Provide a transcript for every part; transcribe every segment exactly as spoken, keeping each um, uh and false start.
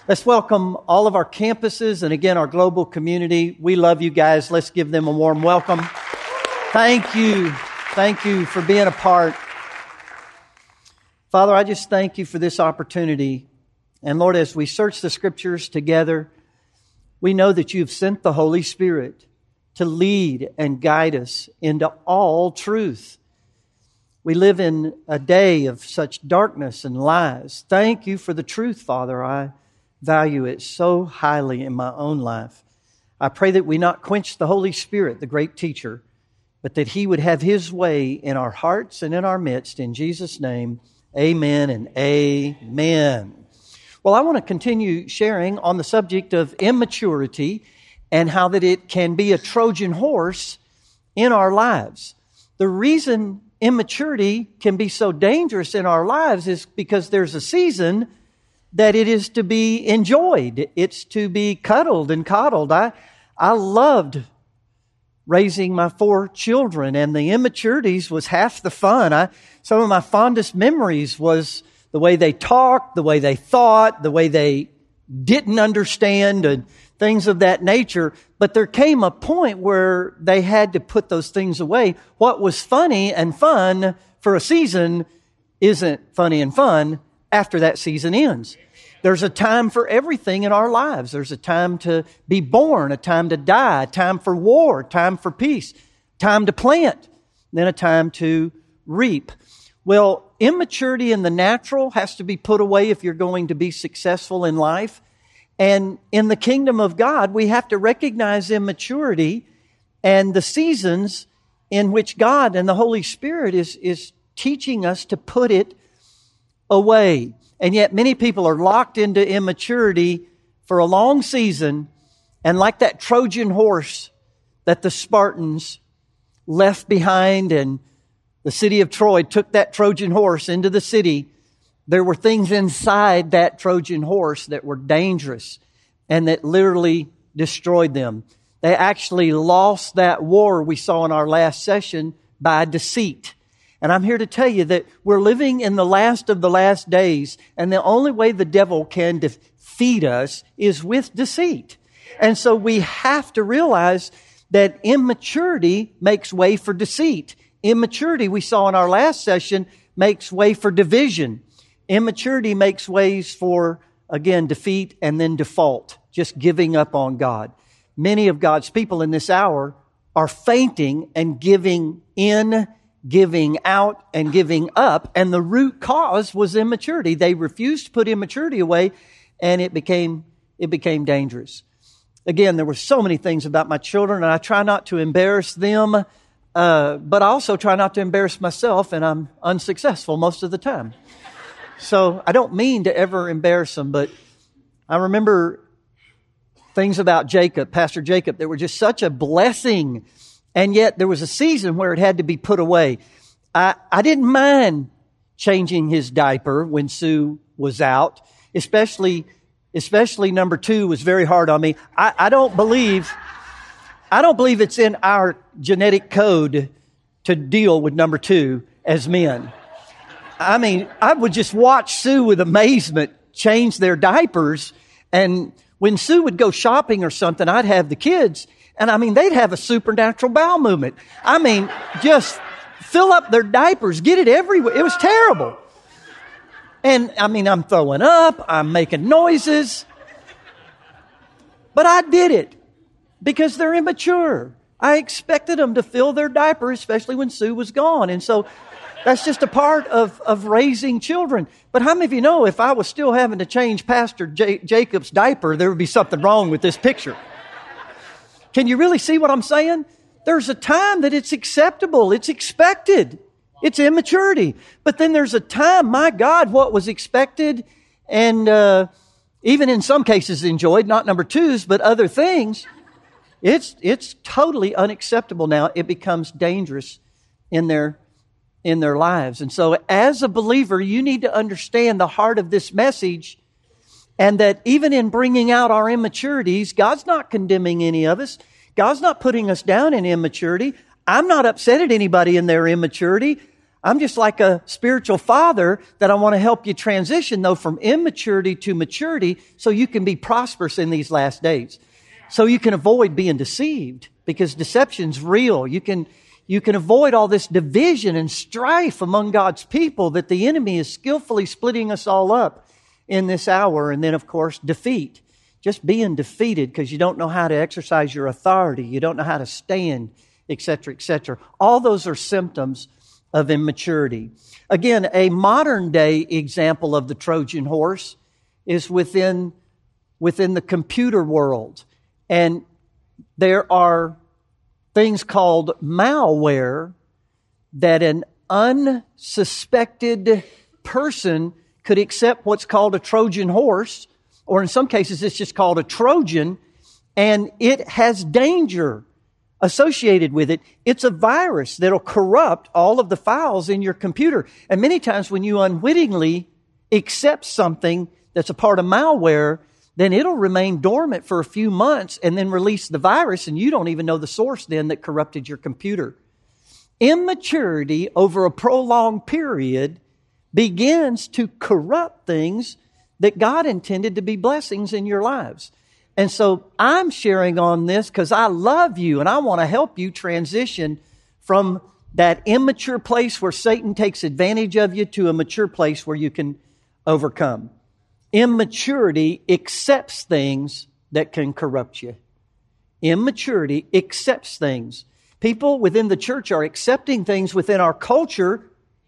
Let's welcome all of our campuses and again, our global community. We love you guys. Let's give them a warm welcome. Thank you. Thank you for being a part. Father, I just thank you for this opportunity. And Lord, as we search the Scriptures together, we know that you've sent the Holy Spirit to lead and guide us into all truth. We live in a day of such darkness and lies. Thank you for the truth, Father. I value it so highly in my own life. I pray that we not quench the Holy Spirit, the great teacher, but that He would have His way in our hearts and in our midst. In Jesus' name, amen and amen. Well, I want to continue sharing on the subject of immaturity and how that it can be a Trojan horse in our lives. The reason immaturity can be so dangerous in our lives is because there's a season that it is to be enjoyed. It's to be cuddled and coddled. I, I loved raising my four children, and the immaturities was half the fun. I, some of my fondest memories was the way they talked, the way they thought, the way they didn't understand, and things of that nature. But there came a point where they had to put those things away. What was funny and fun for a season isn't funny and fun after that season ends. There's a time for everything in our lives. There's a time to be born, a time to die, a time for war, a time for peace, time to plant, then a time to reap. Well, immaturity in the natural has to be put away if you're going to be successful in life. And in the kingdom of God, we have to recognize immaturity and the seasons in which God and the Holy Spirit is, is teaching us to put it away. And yet many people are locked into immaturity for a long season. And like that Trojan horse that the Spartans left behind, and the city of Troy took that Trojan horse into the city, there were things inside that Trojan horse that were dangerous and that literally destroyed them. They actually lost that war we saw in our last session by deceit. And I'm here to tell you that we're living in the last of the last days, and the only way the devil can defeat us is with deceit. And so we have to realize that immaturity makes way for deceit. Immaturity, we saw in our last session, makes way for division. Immaturity makes ways for, again, defeat and then default, just giving up on God. Many of God's people in this hour are fainting and giving in, giving out, and giving up. And the root cause was immaturity. They refused to put immaturity away, and it became, it became dangerous. Again, there were so many things about my children, and I try not to embarrass them, uh, but I also try not to embarrass myself, and I'm unsuccessful most of the time. So I don't mean to ever embarrass them, but I remember things about Jacob, Pastor Jacob, that were just such a blessing. And yet there was a season where it had to be put away. I, I didn't mind changing his diaper when Sue was out, especially, especially number two was very hard on me. I, I don't believe, I don't believe it's in our genetic code to deal with number two as men. I mean, I would just watch Sue with amazement change their diapers. And when Sue would go shopping or something, I'd have the kids. And I mean, they'd have a supernatural bowel movement. I mean, just fill up their diapers, get it everywhere. It was terrible. And I mean, I'm throwing up, I'm making noises. But I did it because they're immature. I expected them to fill their diaper, especially when Sue was gone. And so that's just a part of, of raising children. But how many of you know if I was still having to change Pastor J- Jacob's diaper, there would be something wrong with this picture? Can you really see what I'm saying? There's a time that it's acceptable. It's expected. It's immaturity. But then there's a time, my God, what was expected and uh, even in some cases enjoyed, not number twos, but other things, it's it's totally unacceptable now. It becomes dangerous in their in their lives. And so as a believer, you need to understand the heart of this message, and that even in bringing out our immaturities, God's not condemning any of us. God's not putting us down in immaturity. I'm not upset at anybody in their immaturity. I'm just like a spiritual father that I want to help you transition, though, from immaturity to maturity so you can be prosperous in these last days. So you can avoid being deceived, because deception's real. You can, you can avoid all this division and strife among God's people that the enemy is skillfully splitting us all up in this hour. And then, of course, defeat. Just being defeated because you don't know how to exercise your authority. You don't know how to stand, et cetera, et cetera. All those are symptoms of immaturity. Again, a modern day example of the Trojan horse is within, within the computer world. And there are things called malware that an unsuspected person could accept what's called a Trojan horse, or in some cases it's just called a Trojan, and it has danger associated with it. It's a virus that'll corrupt all of the files in your computer. And many times when you unwittingly accept something that's a part of malware, then it'll remain dormant for a few months and then release the virus, and you don't even know the source then that corrupted your computer. Immaturity over a prolonged period begins to corrupt things that God intended to be blessings in your lives. And so I'm sharing on this because I love you and I want to help you transition from that immature place where Satan takes advantage of you to a mature place where you can overcome. Immaturity accepts things that can corrupt you. Immaturity accepts things. People within the church are accepting things within our culture,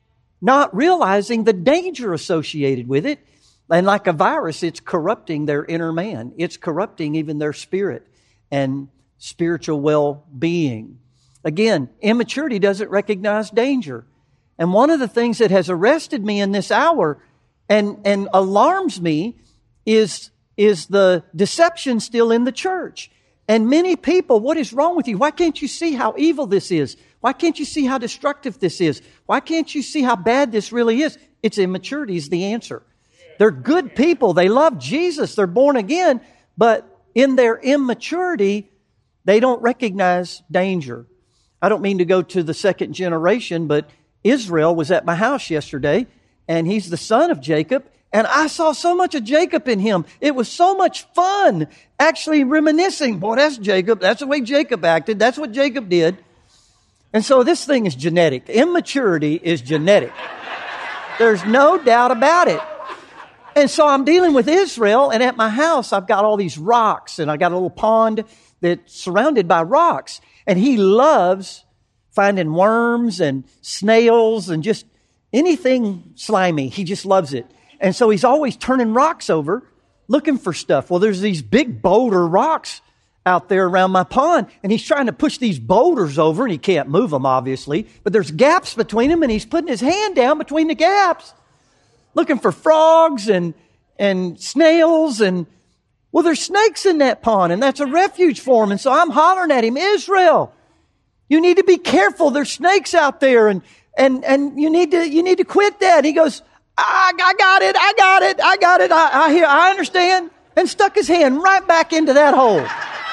not realizing the danger associated with it. And like a virus, it's corrupting their inner man. It's corrupting even their spirit and spiritual well-being. Again, immaturity doesn't recognize danger. And one of the things that has arrested me in this hour and, and alarms me is, is the deception still in the church. And many people, what is wrong with you? Why can't you see how evil this is? Why can't you see how destructive this is? Why can't you see how bad this really is? It's immaturity is the answer. They're good people. They love Jesus. They're born again. But in their immaturity, they don't recognize danger. I don't mean to go to the second generation, but Israel was at my house yesterday, and he's the son of Jacob. And I saw so much of Jacob in him. It was so much fun actually reminiscing. Boy, that's Jacob. That's the way Jacob acted. That's what Jacob did. And so this thing is genetic. Immaturity is genetic. There's no doubt about it. And so I'm dealing with Israel, and at my house, I've got all these rocks, and I got a little pond that's surrounded by rocks. And he loves finding worms and snails and just anything slimy. He just loves it. And so he's always turning rocks over, looking for stuff. Well, there's these big boulder rocks out there around my pond, and he's trying to push these boulders over, and he can't move them, obviously. But there's gaps between them, and he's putting his hand down between the gaps, looking for frogs and, and snails. And, well, there's snakes in that pond, and that's a refuge for him. And so I'm hollering at him, Israel, you need to be careful. There's snakes out there, and, and, and you need to, you need to quit that. He goes, I, I got it. I got it. I got it. I, I hear, I understand. And stuck his hand right back into that hole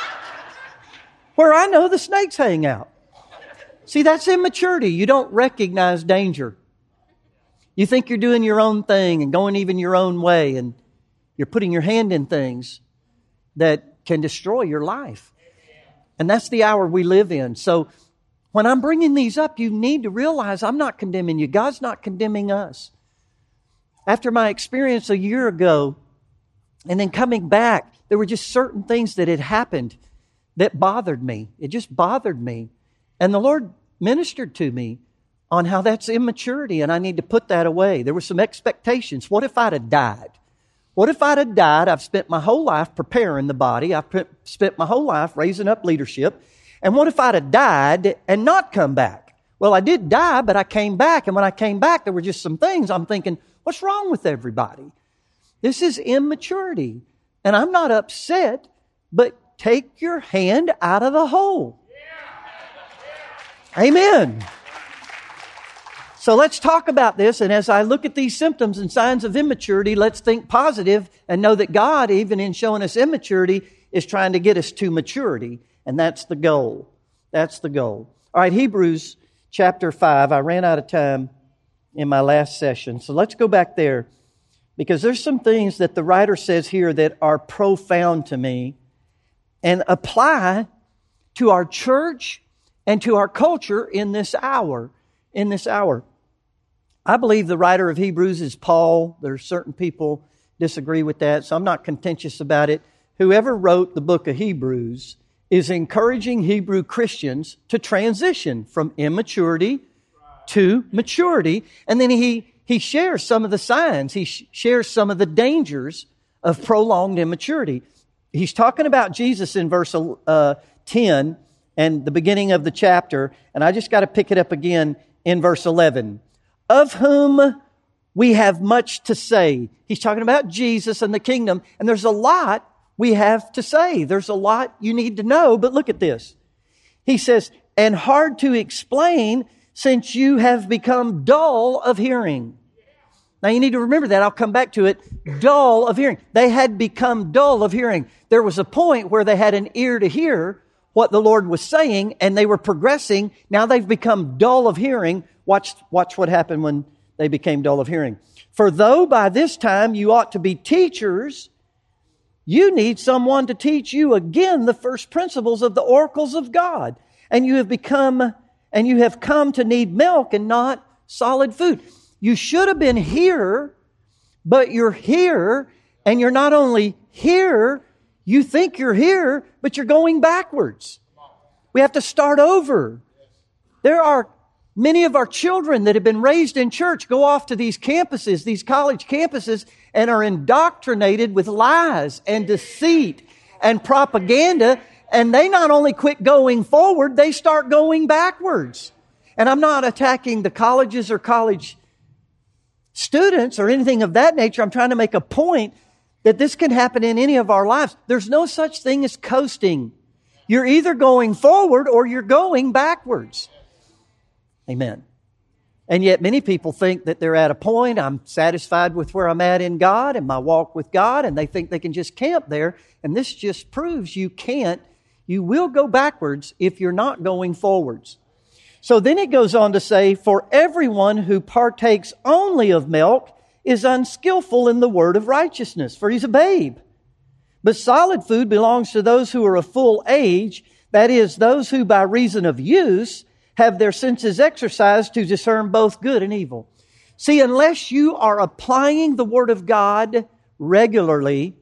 where I know the snakes hang out. See, that's immaturity. You don't recognize danger. You think you're doing your own thing and going even your own way, and you're putting your hand in things that can destroy your life. And that's the hour we live in. So when I'm bringing these up, you need to realize I'm not condemning you. God's not condemning us. After my experience a year ago, and then coming back, there were just certain things that had happened that bothered me. It just bothered me. And the Lord ministered to me on how that's immaturity, and I need to put that away. There were some expectations. What if I'd have died? What if I'd have died? I've spent my whole life preparing the body. I've spent my whole life raising up leadership. And what if I'd have died and not come back? Well, I did die, but I came back. And when I came back, there were just some things I'm thinking, what's wrong with everybody? This is immaturity. And I'm not upset, but take your hand out of the hole. Amen. So let's talk about this. And as I look at these symptoms and signs of immaturity, let's think positive and know that God, even in showing us immaturity, is trying to get us to maturity. And that's the goal. That's the goal. All right, Hebrews chapter five. I ran out of time in my last session. So let's go back there, because there's some things that the writer says here that are profound to me and apply to our church and to our culture in this hour. In this hour. I believe the writer of Hebrews is Paul. There are certain people disagree with that, so I'm not contentious about it. Whoever wrote the book of Hebrews is encouraging Hebrew Christians to transition from immaturity to maturity. And then he, he shares some of the signs. He sh- shares some of the dangers of prolonged immaturity. He's talking about Jesus in verse uh, ten and the beginning of the chapter. And I just got to pick it up again in verse eleven. Of whom we have much to say. He's talking about Jesus and the kingdom. And there's a lot we have to say. There's a lot you need to know. But look at this. He says, and hard to explain, since you have become dull of hearing. Now you need to remember that. I'll come back to it. Dull of hearing. They had become dull of hearing. There was a point where they had an ear to hear what the Lord was saying, and they were progressing. Now they've become dull of hearing. Watch, watch what happened when they became dull of hearing. For though by this time you ought to be teachers, you need someone to teach you again the first principles of the oracles of God. And you have become, and you have come to need milk and not solid food. You should have been here, but you're here, and you're not only here, you think you're here, but you're going backwards. We have to start over. There are many of our children that have been raised in church go off to these campuses, these college campuses, and are indoctrinated with lies and deceit and propaganda. And they not only quit going forward, they start going backwards. And I'm not attacking the colleges or college students or anything of that nature. I'm trying to make a point that this can happen in any of our lives. There's no such thing as coasting. You're either going forward or you're going backwards. Amen. And yet many people think that they're at a point, I'm satisfied with where I'm at in God and my walk with God, and they think they can just camp there. And this just proves you can't. You will go backwards if you're not going forwards. So then it goes on to say, for everyone who partakes only of milk is unskillful in the word of righteousness, for he's a babe. But solid food belongs to those who are of full age, that is, those who by reason of use have their senses exercised to discern both good and evil. See, unless you are applying the Word of God regularly,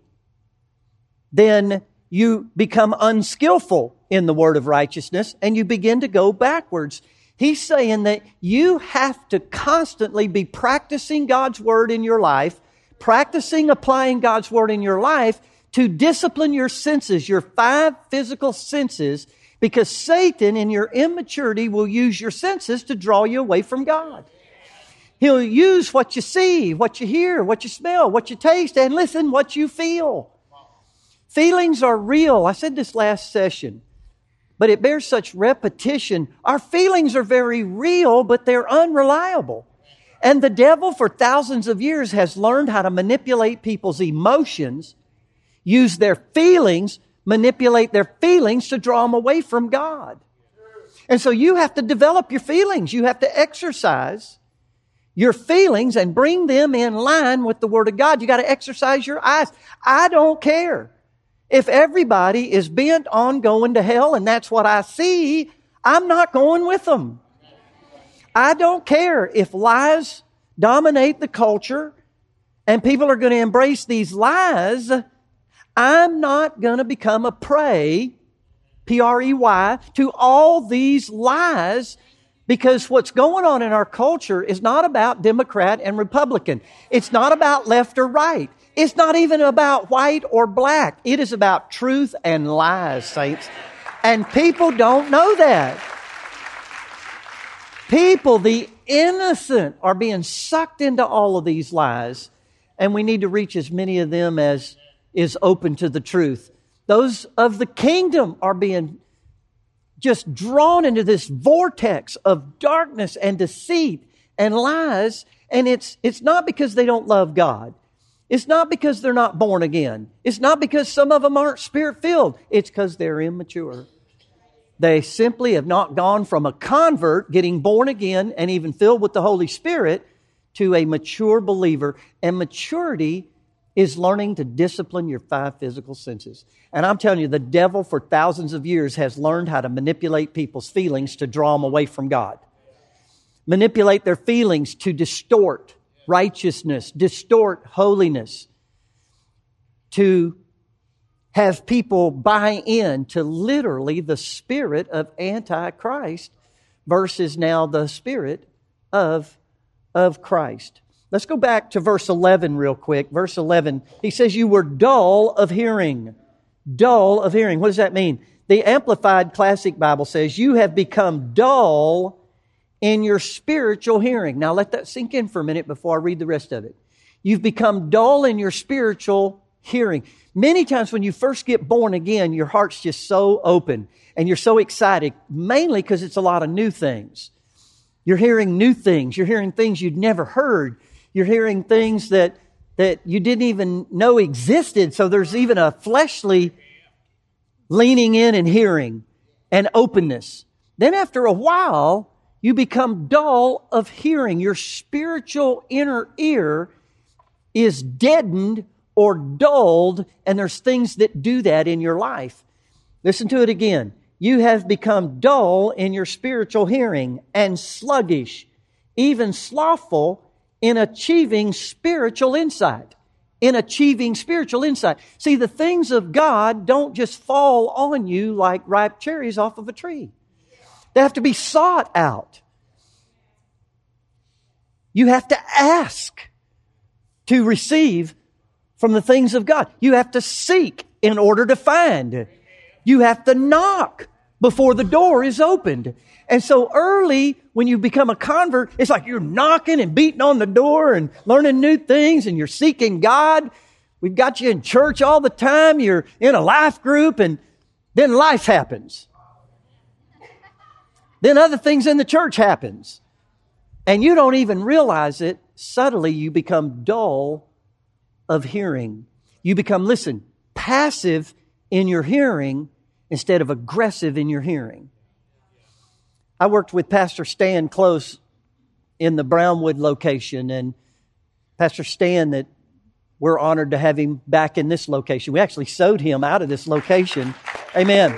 then you become unskillful in the Word of righteousness and you begin to go backwards. He's saying that you have to constantly be practicing God's Word in your life, practicing applying God's Word in your life to discipline your senses, your five physical senses, because Satan in your immaturity will use your senses to draw you away from God. He'll use what you see, what you hear, what you smell, what you taste, and listen, what you feel. Feelings are real. I said this last session, but it bears such repetition. Our feelings are very real, but they're unreliable. And the devil for thousands of years has learned how to manipulate people's emotions, use their feelings, manipulate their feelings to draw them away from God. And so you have to develop your feelings. You have to exercise your feelings and bring them in line with the Word of God. You got to exercise your eyes. I don't care. If everybody is bent on going to hell and that's what I see, I'm not going with them. I don't care if lies dominate the culture and people are going to embrace these lies. I'm not going to become a prey, P R E Y, to all these lies, because what's going on in our culture is not about Democrat and Republican. It's not about left or right. It's not even about white or black. It is about truth and lies, saints. And people don't know that. People, the innocent, are being sucked into all of these lies. And we need to reach as many of them as is open to the truth. Those of the kingdom are being just drawn into this vortex of darkness and deceit and lies. And it's, it's not because they don't love God. It's not because they're not born again. It's not because some of them aren't Spirit-filled. It's because they're immature. They simply have not gone from a convert, getting born again and even filled with the Holy Spirit, to a mature believer. And maturity is learning to discipline your five physical senses. And I'm telling you, the devil for thousands of years has learned how to manipulate people's feelings to draw them away from God. Manipulate their feelings to distort righteousness, distort holiness, to have people buy in to literally the spirit of Antichrist versus now the spirit of, of Christ. Let's go back to verse eleven real quick. Verse eleven, he says, you were dull of hearing. Dull of hearing. What does that mean? The Amplified Classic Bible says, you have become dull in your spiritual hearing. Now let that sink in for a minute before I read the rest of it. You've become dull in your spiritual hearing. Many times when you first get born again, your heart's just so open and you're so excited, mainly because it's a lot of new things. You're hearing new things. You're hearing things you'd never heard. You're hearing things that, that you didn't even know existed. So there's even a fleshly leaning in and hearing and openness. Then after a while, you become dull of hearing. Your spiritual inner ear is deadened or dulled, and there's things that do that in your life. Listen to it again. You have become dull in your spiritual hearing and sluggish, even slothful in achieving spiritual insight. In achieving spiritual insight. See, the things of God don't just fall on you like ripe cherries off of a tree. They have to be sought out. You have to ask to receive from the things of God. You have to seek in order to find. You have to knock before the door is opened. And so early, when you become a convert, it's like you're knocking and beating on the door and learning new things and you're seeking God. We've got you in church all the time. You're in a life group, and then life happens. Then other things in the church happens. And you don't even realize it. Subtly, you become dull of hearing. You become, listen, passive in your hearing instead of aggressive in your hearing. I worked with Pastor Stan Close in the Brownwood location, and Pastor Stan, that we're honored to have him back in this location. We actually sowed him out of this location. Amen.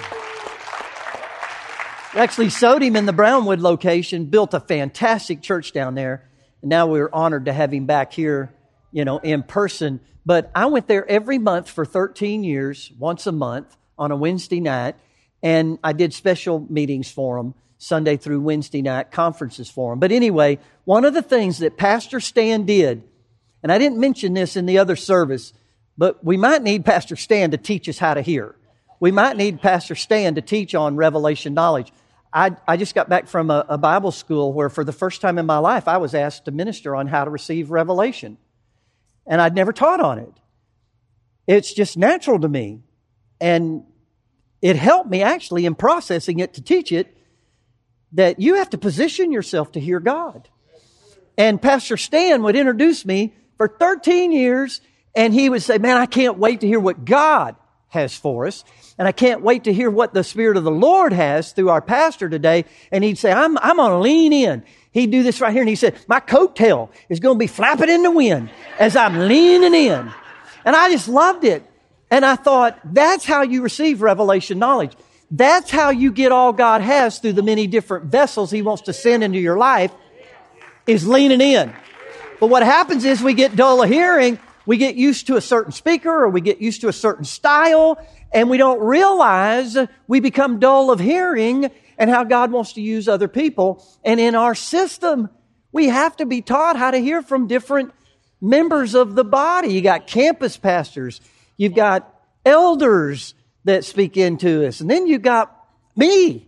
We actually sowed him in the Brownwood location, built a fantastic church down there, and now we're honored to have him back here, you know, in person. But I went there every month for thirteen years, once a month on a Wednesday night, and I did special meetings for him, Sunday through Wednesday night, conferences for him. But anyway, one of the things that Pastor Stan did, and I didn't mention this in the other service, but we might need Pastor Stan to teach us how to hear. We might need Pastor Stan to teach on revelation knowledge. I, I just got back from a, a Bible school where for the first time in my life, I was asked to minister on how to receive revelation. And I'd never taught on it. It's just natural to me. And it helped me actually in processing it to teach it, that you have to position yourself to hear God. And Pastor Stan would introduce me for thirteen years, and he would say, man, I can't wait to hear what God has for us. And I can't wait to hear what the Spirit of the Lord has through our pastor today. And he'd say, I'm, I'm going to lean in. He'd do this right here. And he said, my coattail is going to be flapping in the wind as I'm leaning in. And I just loved it. And I thought, that's how you receive revelation knowledge. That's how you get all God has through the many different vessels He wants to send into your life, is leaning in. But what happens is we get dull of hearing. We get used to a certain speaker, or we get used to a certain style, and we don't realize we become dull of hearing and how God wants to use other people. And in our system, we have to be taught how to hear from different members of the body. You got campus pastors. You've got elders that speak into us. And then you got me.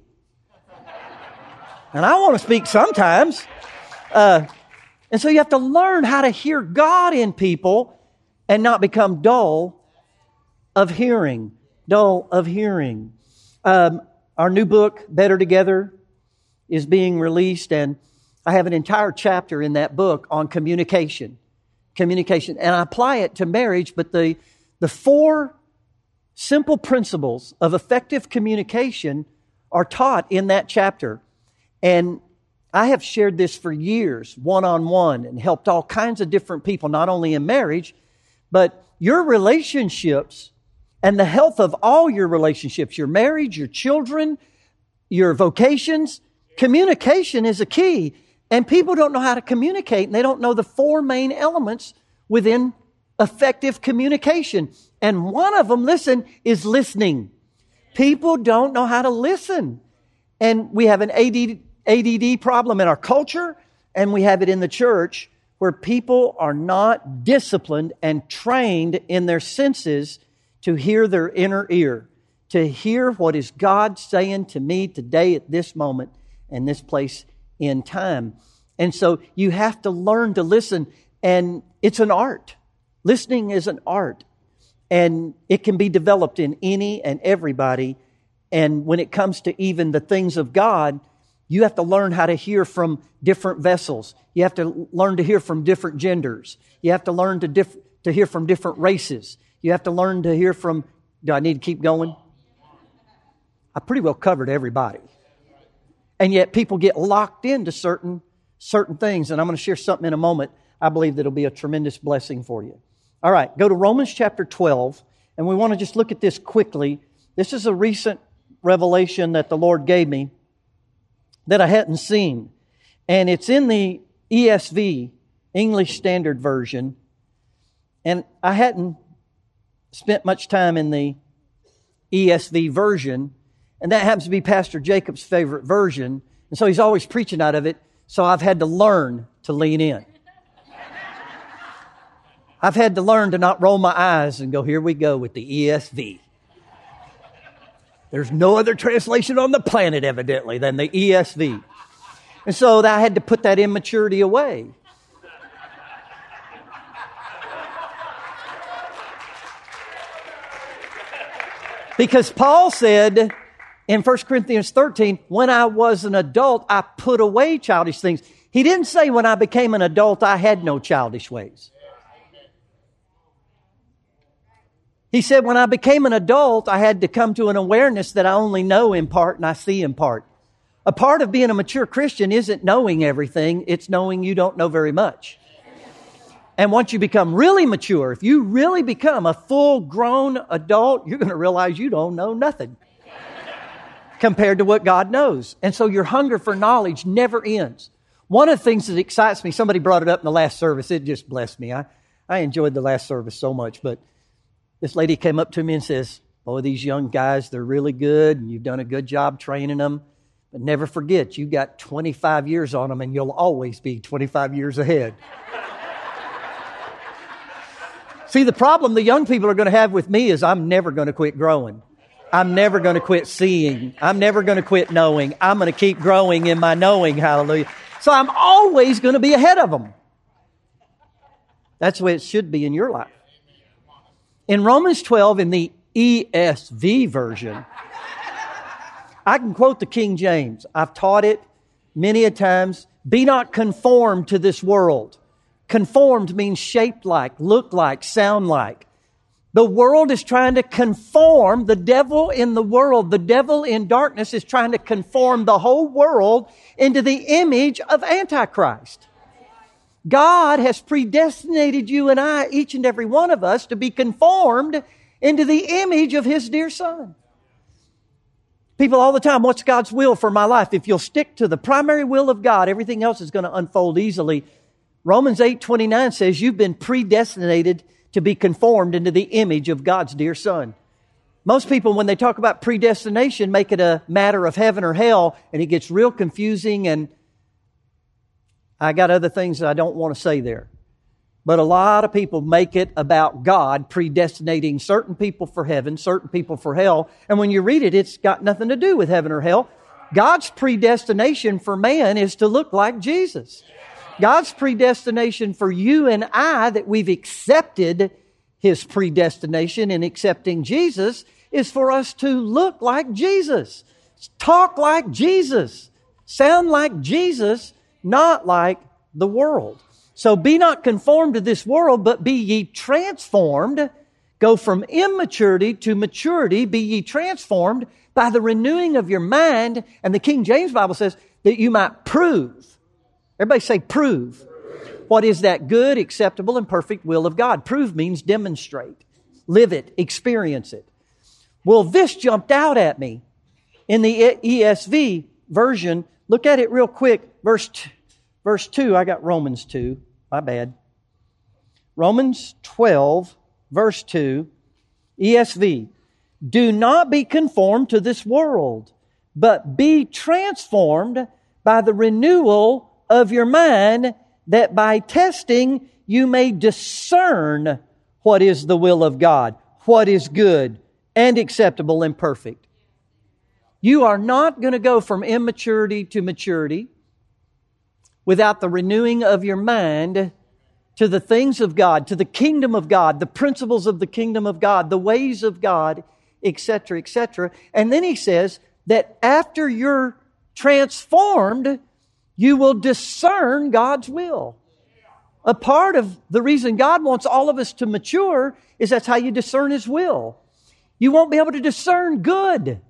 And I want to speak sometimes. Uh, and so you have to learn how to hear God in people and not become dull of hearing. Dull of hearing. Um, our new book, Better Together, is being released, and I have an entire chapter in that book on communication. Communication. And I apply it to marriage, but the, the four simple principles of effective communication are taught in that chapter. And I have shared this for years, one-on-one, and helped all kinds of different people, not only in marriage, but your relationships and the health of all your relationships, your marriage, your children, your vocations. Communication is a key. And people don't know how to communicate, and they don't know the four main elements within effective communication. And one of them, listen, is listening. People don't know how to listen. And we have an A D D problem in our culture, and we have it in the church, where people are not disciplined and trained in their senses to hear their inner ear, to hear what is God saying to me today at this moment and this place in time. And so you have to learn to listen, and it's an art. Listening is an art, and it can be developed in any and everybody. And when it comes to even the things of God, you have to learn how to hear from different vessels. You have to learn to hear from different genders. You have to learn to diff- to hear from different races. You have to learn to hear from... Do I need to keep going? I pretty well covered everybody. And yet people get locked into certain certain things. And I'm going to share something in a moment. I believe that will be a tremendous blessing for you. All right, go to Romans chapter twelve. And we want to just look at this quickly. This is a recent revelation that the Lord gave me that I hadn't seen. And it's in the E S V, English Standard Version. And I hadn't spent much time in the E S V version. And that happens to be Pastor Jacob's favorite version. And so he's always preaching out of it. So I've had to learn to lean in. I've had to learn to not roll my eyes and go, here we go with the E S V. There's no other translation on the planet, evidently, than the E S V. And so I had to put that immaturity away. Because Paul said in First Corinthians thirteen, when I was an adult, I put away childish things. He didn't say when I became an adult, I had no childish ways. He said when I became an adult, I had to come to an awareness that I only know in part and I see in part. A part of being a mature Christian isn't knowing everything, it's knowing you don't know very much. And once you become really mature, if you really become a full-grown adult, you're going to realize you don't know nothing compared to what God knows. And so your hunger for knowledge never ends. One of the things that excites me, somebody brought it up in the last service, it just blessed me. I, I enjoyed the last service so much, but this lady came up to me and says, boy, these young guys, they're really good, and you've done a good job training them. But never forget, you got twenty-five years on them, and you'll always be twenty-five years ahead. See, the problem the young people are going to have with me is I'm never going to quit growing. I'm never going to quit seeing. I'm never going to quit knowing. I'm going to keep growing in my knowing, hallelujah. So I'm always going to be ahead of them. That's the way it should be in your life. In Romans twelve, in the E S V version, I can quote the King James. I've taught it many a times. Be not conformed to this world. Conformed means shaped like, look like, sound like. The world is trying to conform. The devil in the world, the devil in darkness is trying to conform the whole world into the image of Antichrist. God has predestinated you and I, each and every one of us, to be conformed into the image of His dear Son. People all the time, what's God's will for my life? If you'll stick to the primary will of God, everything else is going to unfold easily. Romans eight twenty-nine says you've been predestinated to be conformed into the image of God's dear Son. Most people, when they talk about predestination, make it a matter of heaven or hell, and it gets real confusing, and I got other things that I don't want to say there. But a lot of people make it about God predestinating certain people for heaven, certain people for hell. And when you read it, it's got nothing to do with heaven or hell. God's predestination for man is to look like Jesus. God's predestination for you and I, that we've accepted His predestination in accepting Jesus, is for us to look like Jesus, talk like Jesus, sound like Jesus, not like the world. So be not conformed to this world, but be ye transformed. Go from immaturity to maturity. Be ye transformed by the renewing of your mind. And the King James Bible says that you might prove. Everybody say prove. What is that good, acceptable, and perfect will of God? Prove means demonstrate. Live it. Experience it. Well, this jumped out at me in the E S V version. Look at it real quick. Verse, t- verse two. I got Romans two. My bad. Romans twelve, verse two. E S V. Do not be conformed to this world, but be transformed by the renewal of your mind, that by testing you may discern what is the will of God, what is good and acceptable and perfect. You are not going to go from immaturity to maturity without the renewing of your mind to the things of God, to the kingdom of God, the principles of the kingdom of God, the ways of God, et cetera, et cetera. And then he says that after you're transformed, you will discern God's will. A part of the reason God wants all of us to mature is that's how you discern His will. You won't be able to discern good.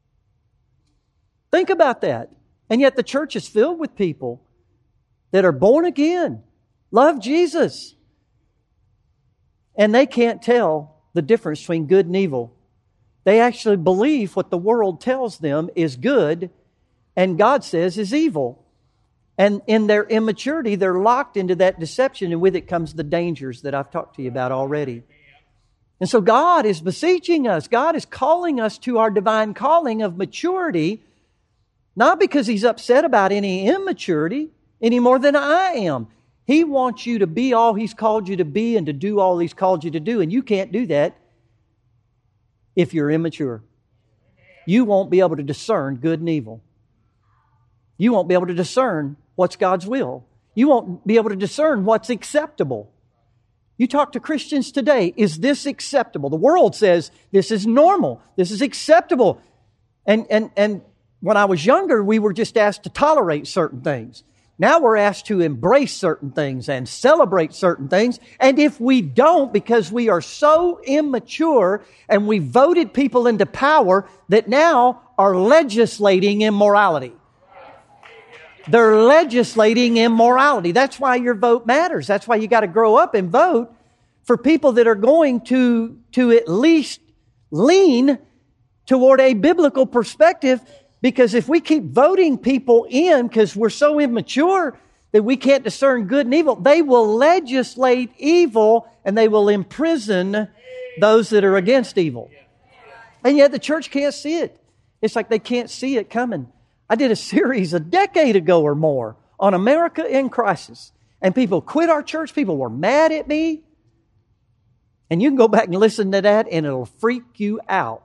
Think about that. And yet the church is filled with people that are born again, love Jesus, and they can't tell the difference between good and evil. They actually believe what the world tells them is good and God says is evil. And in their immaturity, they're locked into that deception, and with it comes the dangers that I've talked to you about already. And so God is beseeching us. God is calling us to our divine calling of maturity, not because He's upset about any immaturity any more than I am. He wants you to be all He's called you to be and to do all He's called you to do, and you can't do that if you're immature. You won't be able to discern good and evil. You won't be able to discern what's God's will. You won't be able to discern what's acceptable. You talk to Christians today, is this acceptable? The world says this is normal. This is acceptable. And, and, and when I was younger, we were just asked to tolerate certain things. Now we're asked to embrace certain things and celebrate certain things. And if we don't, because we are so immature and we voted people into power that now are legislating immorality. They're legislating immorality. That's why your vote matters. That's why you got to grow up and vote for people that are going to, to at least lean toward a biblical perspective. Because if we keep voting people in because we're so immature that we can't discern good and evil, they will legislate evil and they will imprison those that are against evil. And yet the church can't see it. It's like they can't see it coming. I did a series a decade ago or more on America in crisis. And people quit our church. People were mad at me. And you can go back and listen to that and it'll freak you out.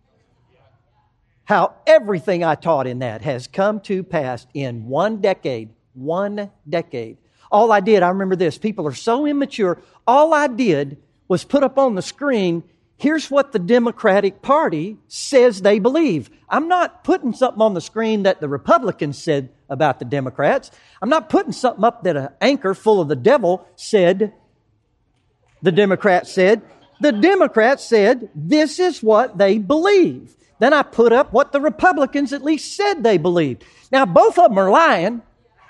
How everything I taught in that has come to pass in one decade. One decade. All I did, I remember this, people are so immature. All I did was put up on the screen, here's what the Democratic Party says they believe. I'm not putting something on the screen that the Republicans said about the Democrats. I'm not putting something up that an anchor full of the devil said the Democrats said. The Democrats said this is what they believe. Then I put up what the Republicans at least said they believed. Now, both of them are lying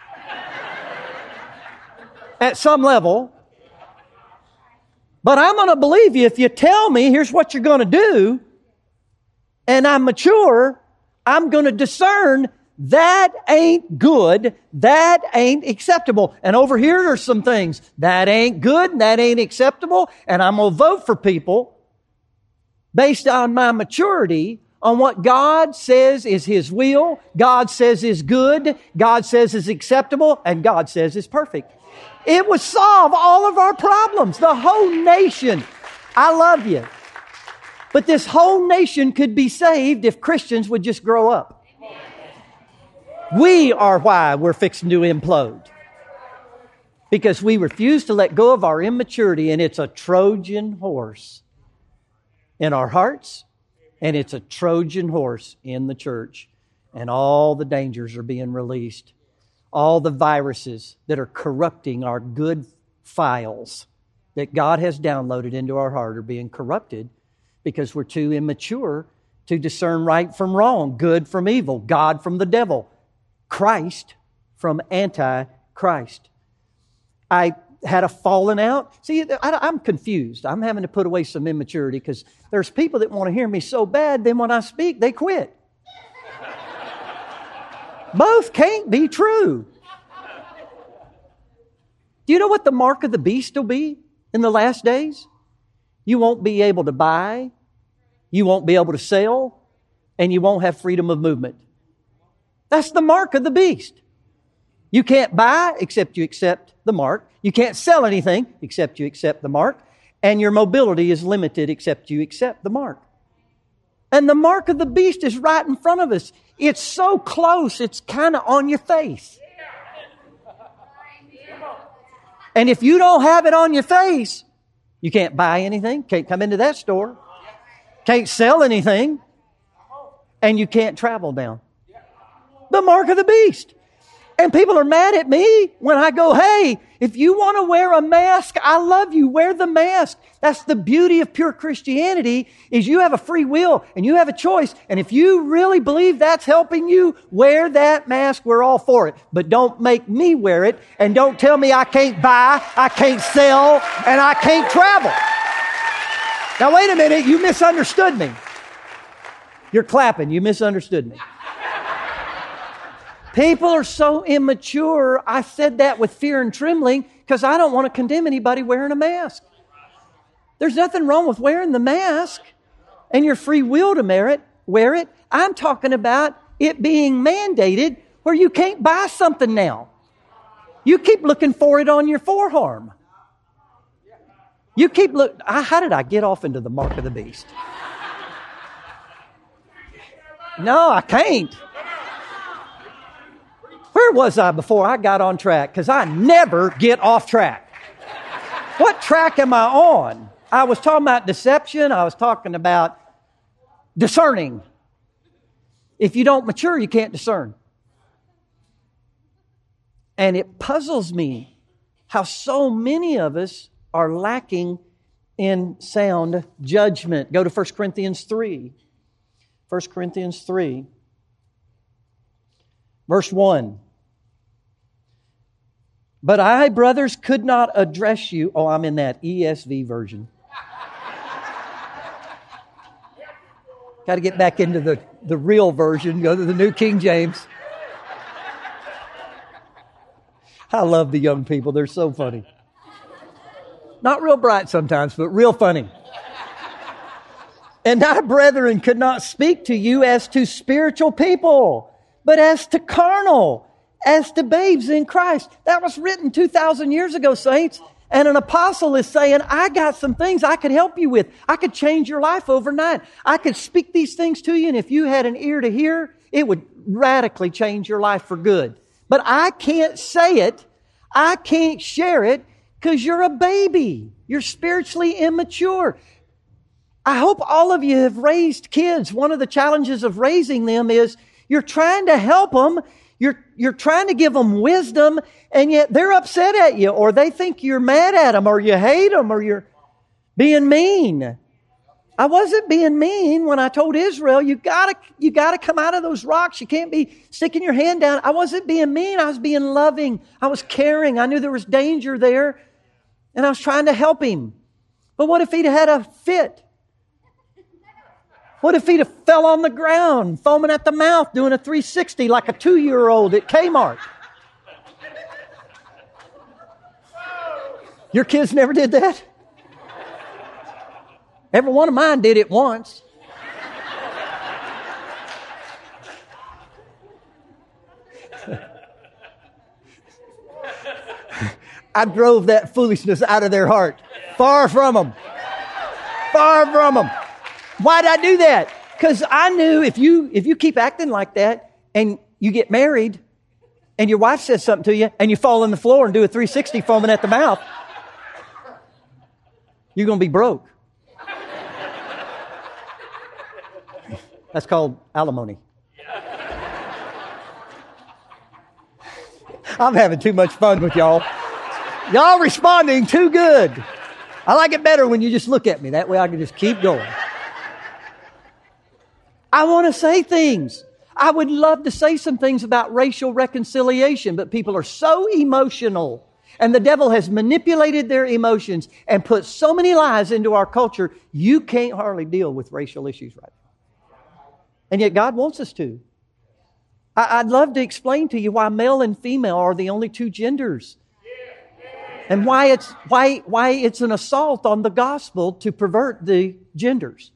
at some level. But I'm going to believe you if you tell me, here's what you're going to do, and I'm mature, I'm going to discern that ain't good, that ain't acceptable. And over here are some things that ain't good and that ain't acceptable, and I'm going to vote for people based on my maturity on what God says is His will, God says is good, God says is acceptable, and God says is perfect. It would solve all of our problems. The whole nation. I love you. But this whole nation could be saved if Christians would just grow up. We are why we're fixing to implode. Because we refuse to let go of our immaturity, and it's a Trojan horse in our hearts, and it's a Trojan horse in the church. And all the dangers are being released. All the viruses that are corrupting our good files that God has downloaded into our heart are being corrupted because we're too immature to discern right from wrong, good from evil, God from the devil. Christ from anti-Christ. I had a falling out. See, I, I'm confused. I'm having to put away some immaturity because there's people that want to hear me so bad, then when I speak, they quit. Both can't be true. Do you know what the mark of the beast will be in the last days? You won't be able to buy, you won't be able to sell, and you won't have freedom of movement. That's the mark of the beast. You can't buy except you accept the mark. You can't sell anything except you accept the mark. And your mobility is limited except you accept the mark. And the mark of the beast is right in front of us. It's so close, it's kind of on your face. And if you don't have it on your face, you can't buy anything, can't come into that store, can't sell anything, and you can't travel down. The mark of the beast. And people are mad at me when I go, hey, if you want to wear a mask, I love you. Wear the mask. That's the beauty of pure Christianity, is you have a free will and you have a choice. And if you really believe that's helping you, wear that mask. We're all for it. But don't make me wear it, and don't tell me I can't buy, I can't sell, and I can't travel. Now, wait a minute. You misunderstood me. You're clapping. You misunderstood me. People are so immature. I said that with fear and trembling because I don't want to condemn anybody wearing a mask. There's nothing wrong with wearing the mask and your free will to wear it. Wear it. I'm talking about it being mandated where you can't buy something now. You keep looking for it on your forearm. You keep look. I, how did I get off into the mark of the beast? No, I can't. Where was I before I got on track? Because I never get off track. What track am I on? I was talking about deception. I was talking about discerning. If you don't mature, you can't discern. And it puzzles me how so many of us are lacking in sound judgment. Go to First Corinthians three. First Corinthians three. Verse one. But I, brothers, could not address you. Oh, I'm in that E S V version. Got to get back into the, the real version. Go to the New King James. I love the young people. They're so funny. Not real bright sometimes, but real funny. And I, brethren, could not speak to you as to spiritual people, but as to carnal, as to babes in Christ. That was written two thousand years ago, saints. And an apostle is saying, I got some things I could help you with. I could change your life overnight. I could speak these things to you, and if you had an ear to hear, it would radically change your life for good. But I can't say it. I can't share it because you're a baby. You're spiritually immature. I hope all of you have raised kids. One of the challenges of raising them is you're trying to help them. You're, you're trying to give them wisdom, and yet they're upset at you, or they think you're mad at them, or you hate them, or you're being mean. I wasn't being mean when I told Israel, you gotta, you gotta come out of those rocks. You can't be sticking your hand down. I wasn't being mean. I was being loving. I was caring. I knew there was danger there, and I was trying to help him. But what if he'd had a fit? What if he'd have fell on the ground, foaming at the mouth, doing a three sixty like a two-year-old at Kmart? Your kids never did that? Every one of mine did it once. I drove that foolishness out of their heart. Far from them. Far from them. Why did I do that? Because I knew if you if you keep acting like that and you get married and your wife says something to you and you fall on the floor and do a three sixty foaming at the mouth, you're going to be broke. That's called alimony. I'm having too much fun with y'all. Y'all responding too good. I like it better when you just look at me. That way I can just keep going. I want to say things. I would love to say some things about racial reconciliation, but people are so emotional. And the devil has manipulated their emotions and put so many lies into our culture, you can't hardly deal with racial issues right now. And yet God wants us to. I, I'd love to explain to you why male and female are the only two genders. And why it's, why, why it's an assault on the gospel to pervert the genders.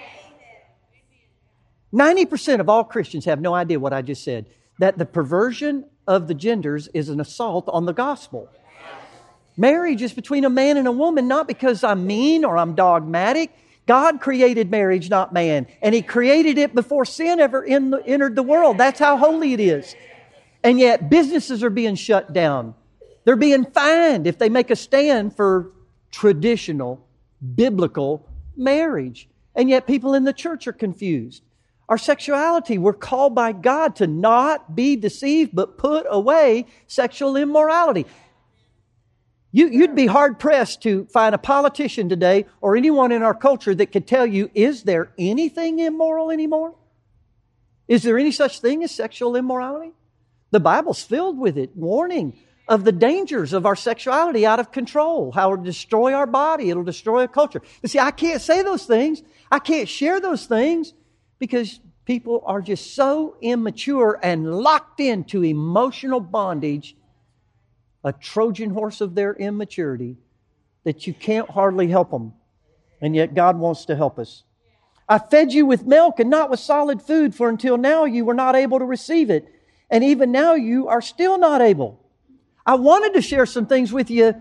ninety percent of all Christians have no idea what I just said. That the perversion of the genders is an assault on the gospel. Marriage is between a man and a woman, not because I'm mean or I'm dogmatic. God created marriage, not man. And He created it before sin ever in the, entered the world. That's how holy it is. And yet businesses are being shut down. They're being fined if they make a stand for traditional, biblical marriage. And yet people in the church are confused. Our sexuality, we're called by God to not be deceived, but put away sexual immorality. You, you'd be hard-pressed to find a politician today or anyone in our culture that could tell you, is there anything immoral anymore? Is there any such thing as sexual immorality? The Bible's filled with it, warning of the dangers of our sexuality out of control, how it'll destroy our body, it'll destroy our culture. But see, I can't say those things. I can't share those things because people are just so immature and locked into emotional bondage, a Trojan horse of their immaturity, that you can't hardly help them. And yet God wants to help us. I fed you with milk and not with solid food, for until now you were not able to receive it. And even now you are still not able. I wanted to share some things with you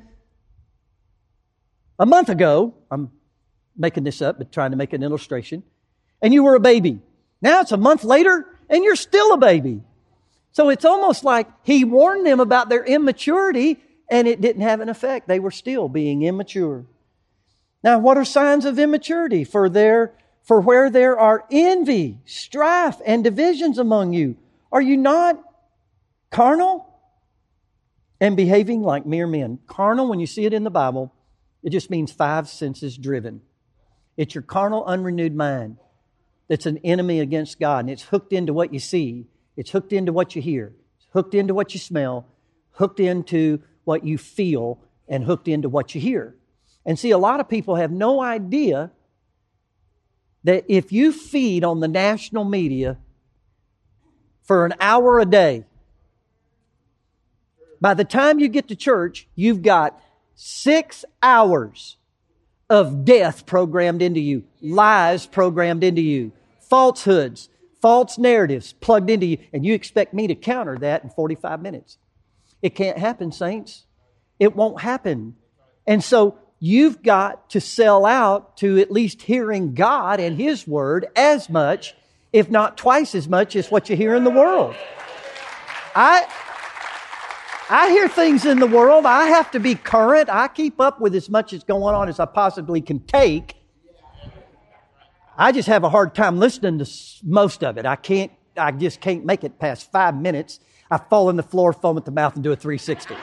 a month ago. I'm making this up, but trying to make an illustration. And you were a baby. Now it's a month later and you're still a baby. So it's almost like He warned them about their immaturity and it didn't have an effect. They were still being immature. Now, what are signs of immaturity? For there, for where there are envy, strife, and divisions among you, are you not carnal and behaving like mere men? Carnal, when you see it in the Bible, it just means five senses driven. It's your carnal, unrenewed mind that's an enemy against God, and it's hooked into what you see. It's hooked into what you hear. It's hooked into what you smell, hooked into what you feel, and hooked into what you hear. And see, a lot of people have no idea that if you feed on the national media for an hour a day, by the time you get to church, you've got six hours of death programmed into you, lies programmed into you, falsehoods, false narratives plugged into you, and you expect me to counter that in forty-five minutes. It can't happen, saints. It won't happen. And so you've got to sell out to at least hearing God and His Word as much, if not twice as much, as what you hear in the world. I... I hear things in the world. I have to be current. I keep up with as much as going on as I possibly can take. I just have a hard time listening to most of it. I can't, I just can't make it past five minutes. I fall on the floor, foam at the mouth, and do a three sixty.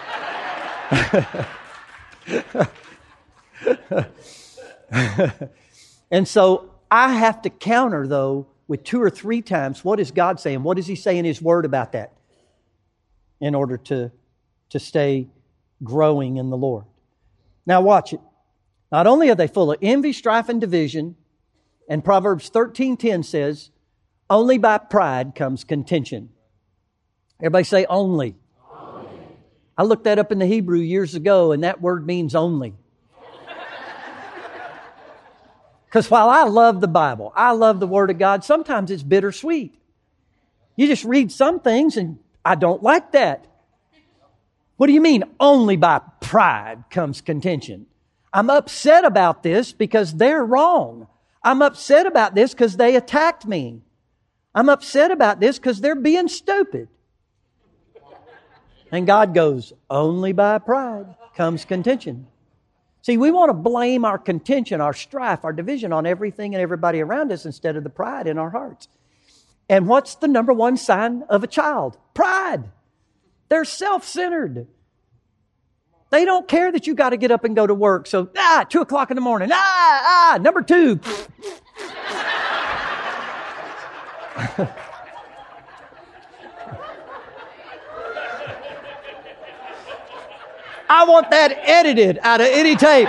And so I have to counter, though, with two or three times, what is God saying? What does He say in His Word about that? In order to to stay growing in the Lord. Now watch it. Not only are they full of envy, strife, and division, and Proverbs thirteen ten says, only by pride comes contention. Everybody say only. Only. I looked that up in the Hebrew years ago, and that word means only. Because while I love the Bible, I love the Word of God, sometimes it's bittersweet. You just read some things and I don't like that. What do you mean? Only by pride comes contention. I'm upset about this because they're wrong. I'm upset about this because they attacked me. I'm upset about this because they're being stupid. And God goes, only by pride comes contention. See, we want to blame our contention, our strife, our division on everything and everybody around us instead of the pride in our hearts. And what's the number one sign of a child? Pride. They're self-centered. They don't care that you got to get up and go to work. So, ah, two o'clock in the morning. Ah, ah, number two. I want that edited out of any tape.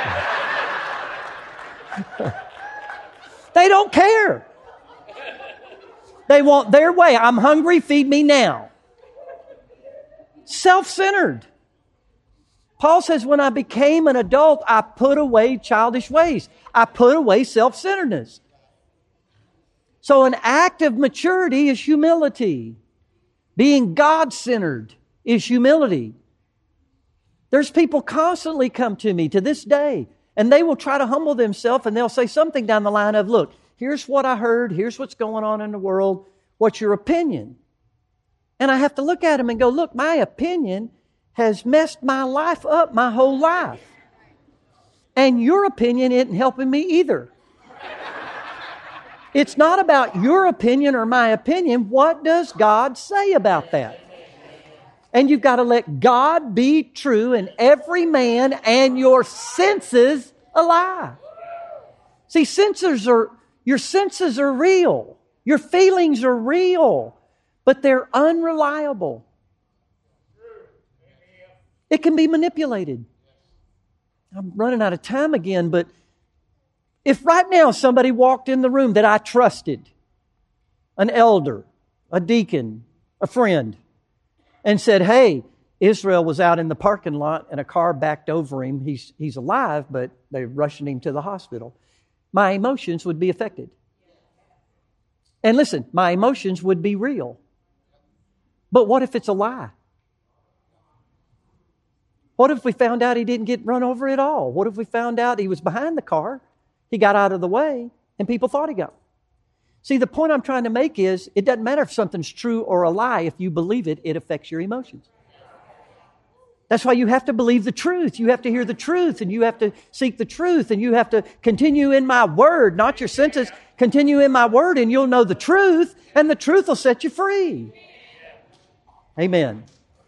They don't care. They want their way. I'm hungry, feed me now. Self-centered. Paul says, when I became an adult, I put away childish ways. I put away self-centeredness. So an act of maturity is humility. Being God-centered is humility. There's people constantly come to me to this day, and they will try to humble themselves, and they'll say something down the line of, look, here's what I heard, here's what's going on in the world, what's your opinion? And I have to look at them and go, look, my opinion has messed my life up my whole life. And your opinion isn't helping me either. It's not about your opinion or my opinion. What does God say about that? And you've got to let God be true and every man and your senses a lie. See, senses are, your senses are real. Your feelings are real, but they're unreliable. It can be manipulated. I'm running out of time again, but if right now somebody walked in the room that I trusted, an elder, a deacon, a friend, and said, hey, Israel was out in the parking lot and a car backed over him. He's, he's alive, but they're rushing him to the hospital. My emotions would be affected. And listen, my emotions would be real. But what if it's a lie? What if we found out he didn't get run over at all? What if we found out he was behind the car, he got out of the way, and people thought he got? See, the point I'm trying to make is, it doesn't matter if something's true or a lie. If you believe it, it affects your emotions. That's why you have to believe the truth. You have to hear the truth, and you have to seek the truth, and you have to continue in my word, not your senses. Continue in my word, and you'll know the truth, and the truth will set you free. Amen.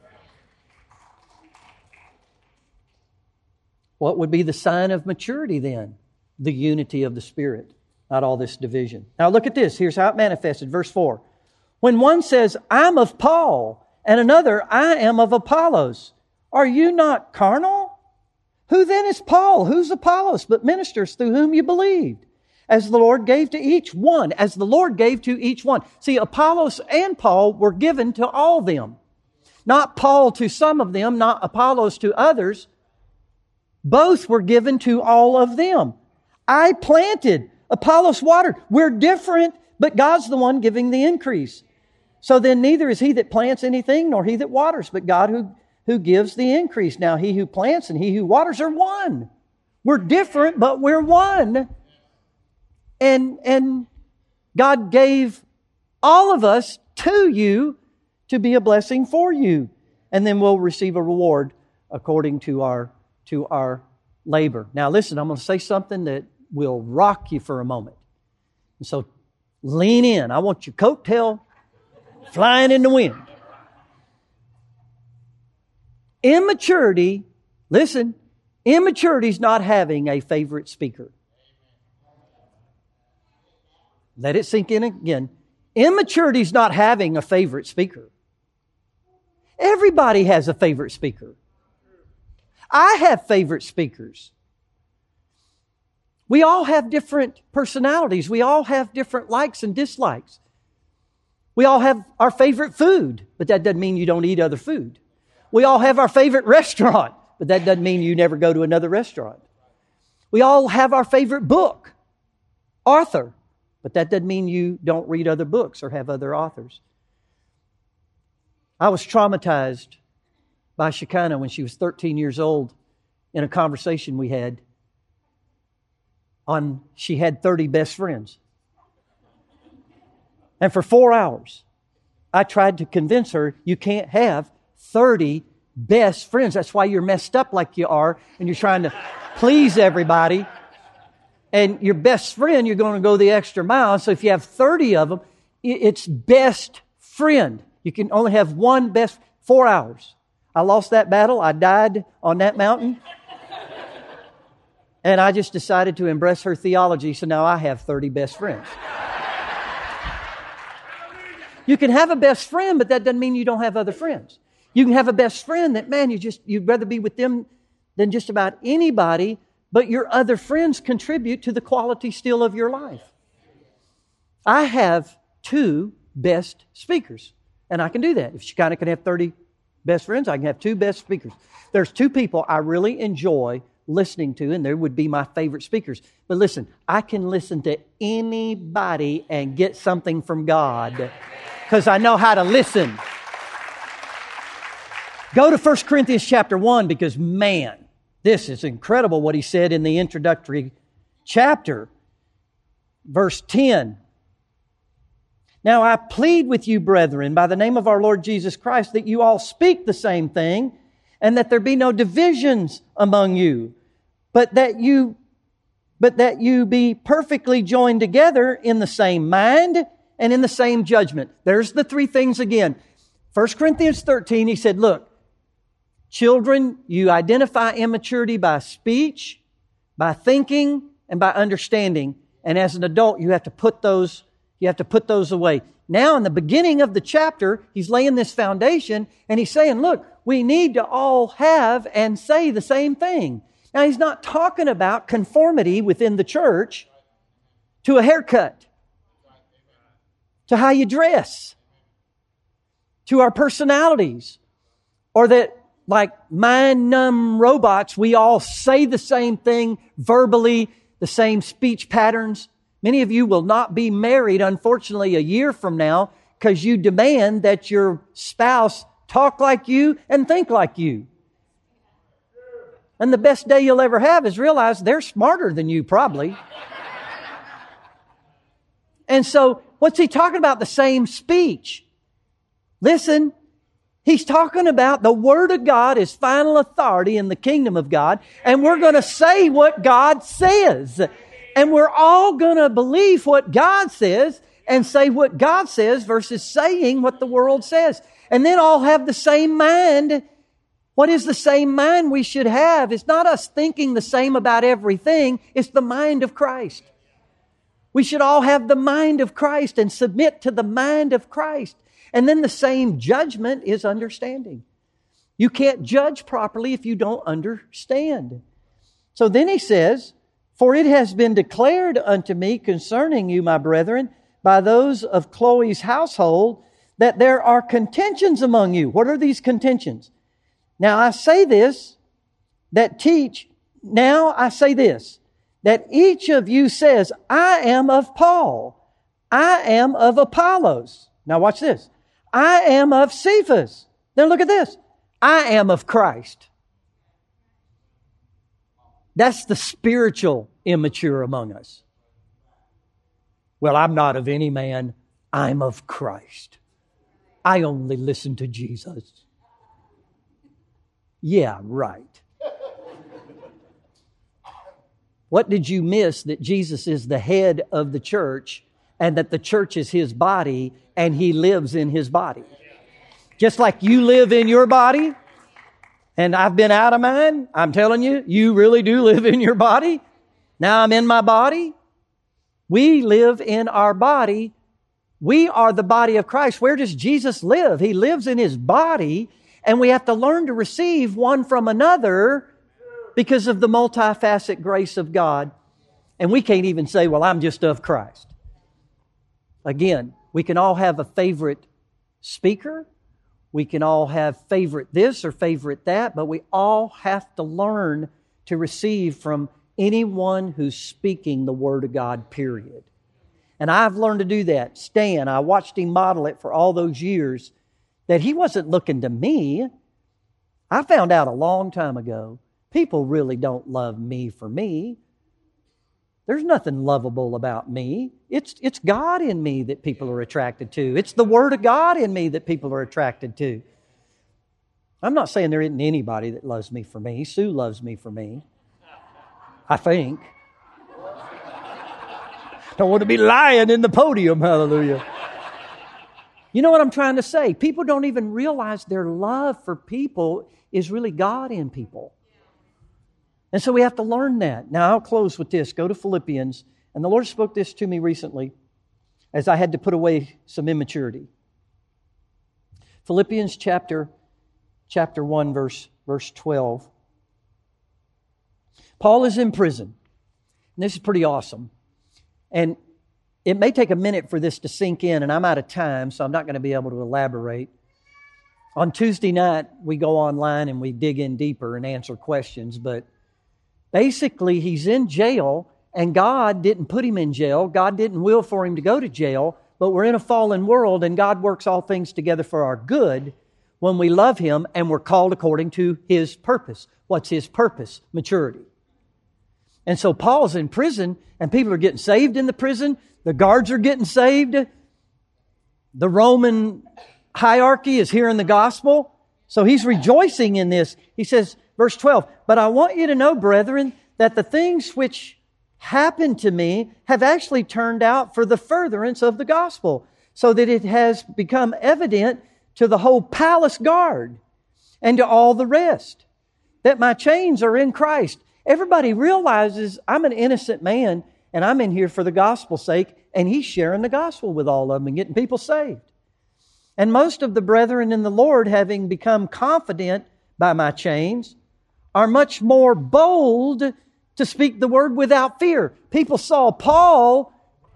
What would be the sign of maturity then? The unity of the Spirit, not all this division. Now look at this. Here's how it manifested. Verse four. When one says, I'm of Paul, and another, I am of Apollos, are you not carnal? Who then is Paul? Who's Apollos? But ministers through whom you believed, as the Lord gave to each one, as the Lord gave to each one. See, Apollos and Paul were given to all them. Not Paul to some of them, not Apollos to others. Both were given to all of them. I planted, Apollos watered. We're different, but God's the one giving the increase. So then neither is he that plants anything nor he that waters, but God who, who gives the increase. Now he who plants and he who waters are one. We're different, but we're one. And, and God gave all of us to you to be a blessing for you. And then we'll receive a reward according to our to our labor. Now listen, I'm going to say something that will rock you for a moment. And so lean in. I want your coattail flying in the wind. Immaturity, listen, immaturity is not having a favorite speaker. Let it sink in again. Immaturity is not having a favorite speaker. Everybody has a favorite speaker. I have favorite speakers. We all have different personalities. We all have different likes and dislikes. We all have our favorite food, but that doesn't mean you don't eat other food. We all have our favorite restaurant, but that doesn't mean you never go to another restaurant. We all have our favorite book, author, but that doesn't mean you don't read other books or have other authors. I was traumatized by Shekinah when she was thirteen years old in a conversation we had on she had thirty best friends. And for four hours, I tried to convince her you can't have thirty best friends. That's why you're messed up like you are, and you're trying to please everybody. And your best friend, you're going to go the extra mile. So if you have thirty of them, it's best friend. You can only have one best, four hours. I lost that battle. I died on that mountain. And I just decided to embrace her theology, so now I have thirty best friends. You can have a best friend, but that doesn't mean you don't have other friends. You can have a best friend that, man, you just, you'd rather be with them than just about anybody, but your other friends contribute to the quality still of your life. I have two best speakers, and I can do that. If she kind of can have thirty best friends, I can have two best speakers. There's two people I really enjoy listening to, and they would be my favorite speakers. But listen, I can listen to anybody and get something from God because I know how to listen. Go to First Corinthians chapter one because, man, this is incredible what he said in the introductory chapter. Verse ten. Now I plead with you, brethren, by the name of our Lord Jesus Christ, that you all speak the same thing, and that there be no divisions among you, but that you, but that you be perfectly joined together in the same mind and in the same judgment. There's the three things again. First Corinthians thirteen, he said, look, children, you identify immaturity by speech, by thinking, and by understanding. And as an adult, you have to put those You have to put those away. Now, in the beginning of the chapter, he's laying this foundation, and he's saying, look, we need to all have and say the same thing. Now, he's not talking about conformity within the church to a haircut, to how you dress, to our personalities, or that like mind-numb robots, we all say the same thing verbally, the same speech patterns. Many of you will not be married, unfortunately, a year from now because you demand that your spouse talk like you and think like you. And the best day you'll ever have is realize they're smarter than you, probably. And so, what's he talking about? The same speech. Listen, he's talking about the Word of God is final authority in the kingdom of God, and we're going to say what God says. And we're all going to believe what God says and say what God says versus saying what the world says. And then all have the same mind. What is the same mind we should have? It's not us thinking the same about everything. It's the mind of Christ. We should all have the mind of Christ and submit to the mind of Christ. And then the same judgment is understanding. You can't judge properly if you don't understand. So then he says, for it has been declared unto me concerning you, my brethren, by those of Chloe's household, that there are contentions among you. What are these contentions? Now I say this, that teach, now I say this, that each of you says, I am of Paul, I am of Apollos. Now watch this. I am of Cephas. Then look at this. I am of Christ. That's the spiritual immature among us. Well, I'm not of any man. I'm of Christ. I only listen to Jesus. Yeah, right. What did you miss? That Jesus is the head of the church and that the church is His body and He lives in His body. Just like you live in your body, and I've been out of mine, I'm telling you, you really do live in your body. Now I'm in my body. We live in our body. We are the body of Christ. Where does Jesus live? He lives in His body, and we have to learn to receive one from another because of the multifaceted grace of God. And we can't even say, well, I'm just of Christ. Again, we can all have a favorite speaker. We can all have favorite this or favorite that, but we all have to learn to receive from anyone who's speaking the Word of God, period. And I've learned to do that. Stan, I watched him model it for all those years, that he wasn't looking to me. I found out a long time ago, people really don't love me for me. There's nothing lovable about me. It's, it's God in me that people are attracted to. It's the Word of God in me that people are attracted to. I'm not saying there isn't anybody that loves me for me. Sue loves me for me. I think. Don't want to be lying in the podium, hallelujah. You know what I'm trying to say? People don't even realize their love for people is really God in people. And so we have to learn that. Now, I'll close with this. Go to Philippians. And the Lord spoke this to me recently as I had to put away some immaturity. Philippians chapter, chapter one, verse, verse twelve. Paul is in prison. And this is pretty awesome. And it may take a minute for this to sink in, and I'm out of time, so I'm not going to be able to elaborate. On Tuesday night, we go online and we dig in deeper and answer questions. But basically, he's in jail, and God didn't put him in jail. God didn't will for him to go to jail. But we're in a fallen world, and God works all things together for our good when we love Him and we're called according to His purpose. What's His purpose? Maturity. And so Paul's in prison, and people are getting saved in the prison. The guards are getting saved. The Roman hierarchy is hearing the gospel. So he's rejoicing in this. He says, verse twelve, "But I want you to know, brethren, that the things which happened to me have actually turned out for the furtherance of the gospel, so that it has become evident to the whole palace guard and to all the rest that my chains are in Christ." Everybody realizes I'm an innocent man and I'm in here for the gospel's sake, and he's sharing the gospel with all of them and getting people saved. "And most of the brethren in the Lord, having become confident by my chains, are much more bold to speak the word without fear." People saw Paul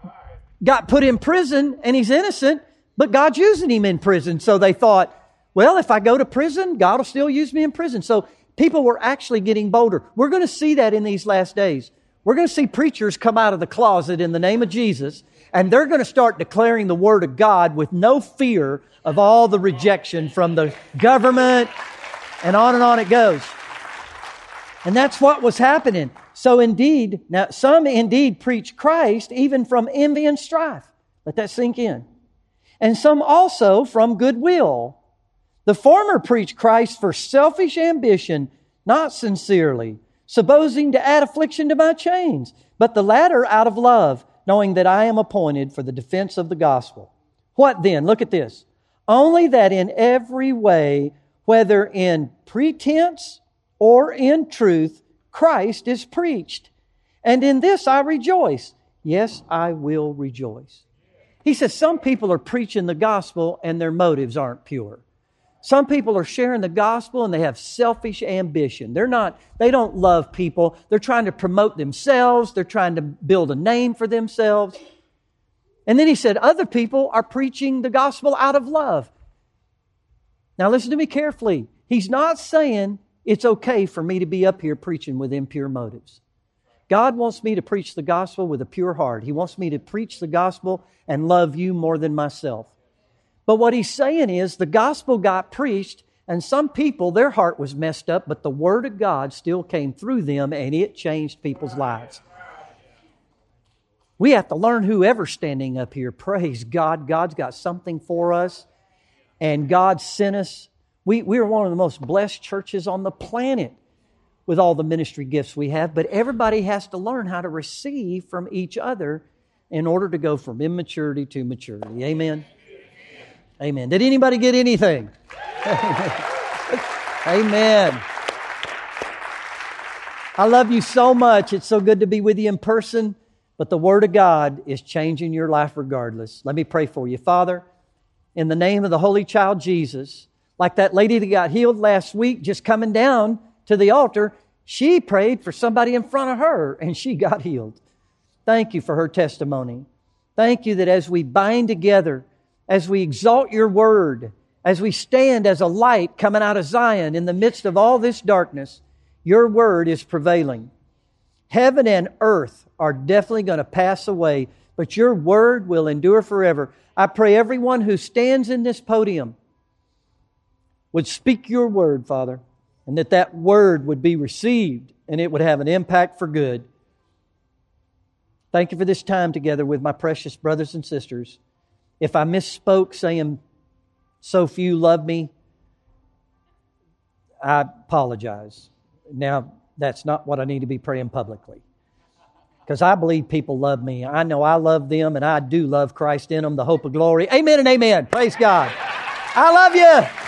got put in prison and he's innocent, but God's using him in prison. So they thought, well, if I go to prison, God will still use me in prison. So people were actually getting bolder. We're going to see that in these last days. We're going to see preachers come out of the closet in the name of Jesus, and they're going to start declaring the Word of God with no fear of all the rejection from the government, and on and on it goes. And that's what was happening. So indeed, now some indeed preach Christ even from envy and strife. Let that sink in. And some also from goodwill. The former preach Christ for selfish ambition, not sincerely, supposing to add affliction to my chains, but the latter out of love, knowing that I am appointed for the defense of the gospel. What then? Look at this. Only that in every way, whether in pretense or in truth, Christ is preached. And in this I rejoice. Yes, I will rejoice. He says some people are preaching the gospel and their motives aren't pure. Some people are sharing the gospel and they have selfish ambition. They're not, they don't love people. They're trying to promote themselves. They're trying to build a name for themselves. And then he said other people are preaching the gospel out of love. Now listen to me carefully. He's not saying it's okay for me to be up here preaching with impure motives. God wants me to preach the gospel with a pure heart. He wants me to preach the gospel and love you more than myself. But what he's saying is the gospel got preached, and some people, their heart was messed up, but the Word of God still came through them and it changed people's lives. We have to learn whoever's standing up here. Praise God. God's got something for us, and God sent us. We, we are one of the most blessed churches on the planet with all the ministry gifts we have, but everybody has to learn how to receive from each other in order to go from immaturity to maturity. Amen. Amen. Did anybody get anything? Amen. I love you so much. It's so good to be with you in person, but the Word of God is changing your life regardless. Let me pray for you. Father, in the name of the Holy Child Jesus, like that lady that got healed last week, just coming down to the altar, she prayed for somebody in front of her and she got healed. Thank you for her testimony. Thank you that as we bind together, as we exalt your word, as we stand as a light coming out of Zion in the midst of all this darkness, your word is prevailing. Heaven and earth are definitely going to pass away, but your word will endure forever. I pray everyone who stands in this podium would speak your word, Father, and that that word would be received and it would have an impact for good. Thank you for this time together with my precious brothers and sisters. If I misspoke saying so few love me, I apologize. Now, that's not what I need to be praying publicly. Because I believe people love me. I know I love them, and I do love Christ in them, the hope of glory. Amen and amen. Praise God. I love you.